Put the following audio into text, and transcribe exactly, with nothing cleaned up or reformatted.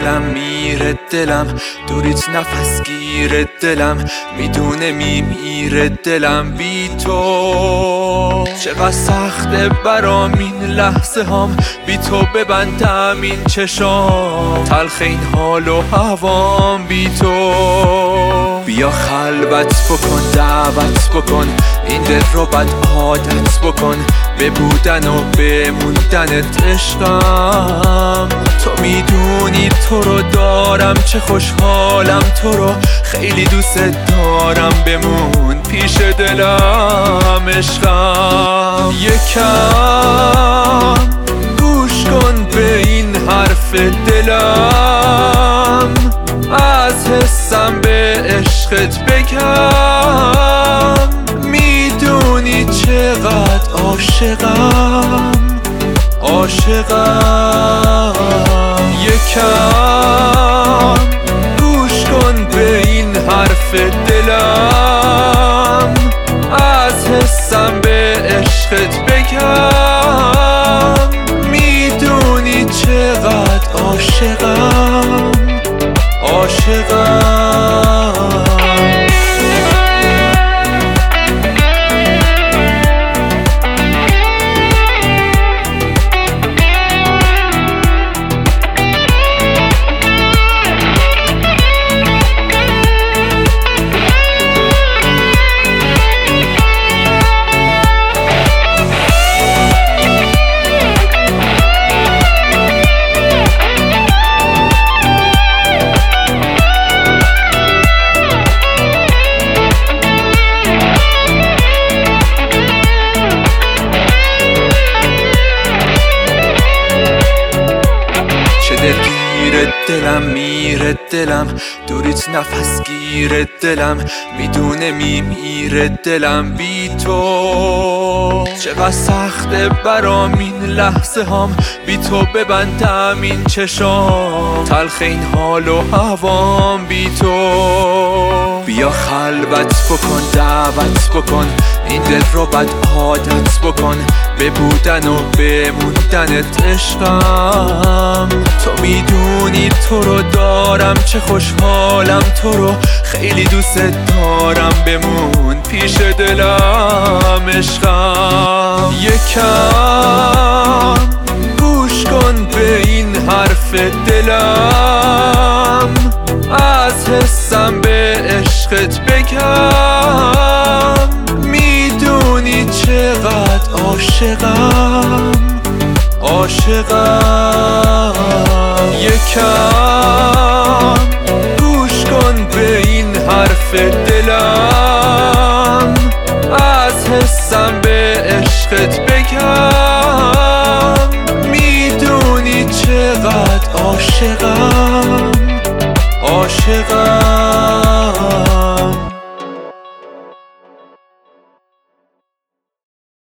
دلم میره دلم دوریت نفس گیره دلم میدونه میمیره دلم بی تو. چقدر سخته برام این لحظه هام بی تو ببندم این چشام، تلخ این حال و هوام بی تو. بیا خلوت بکن دعوت بکن این دل رو بد عادت بکن، به بودن و بموندنت عشقم. تو میدونی تو رو دارم چه خوشحالم، تو رو خیلی دوست دارم، بمون پیش دلم عشقم. یکم گوش کن به این حرف دلم، از حسم به عشقت بگم. میدونی چقدر عاشقم عاشقم. یکم گوش کن به این حرف دلم، از حسم به عشقت بگم. میدونی چقدر عاشقم عاشقم. دلگیر دلم میره دلم دوریت نفس گیره دلم میدونه میمیره دلم بی تو. چقدر سخته برام این لحظه هام بی تو ببندم این چشام، تلخ این حال و هوام بی تو. بیا خلوت بکن دعوت بکن این دل رو بد عادت بکن، به بودن و بموندنت عشقم. تو میدونی تو رو دارم چه خوشحالم، تو رو خیلی دوست دارم، بمون پیش دلم عشقم. یکم گوش کن به این حرف دلم، از حسم به عشقت بگم. میدونی چقدر عاشقم عاشقم. یکم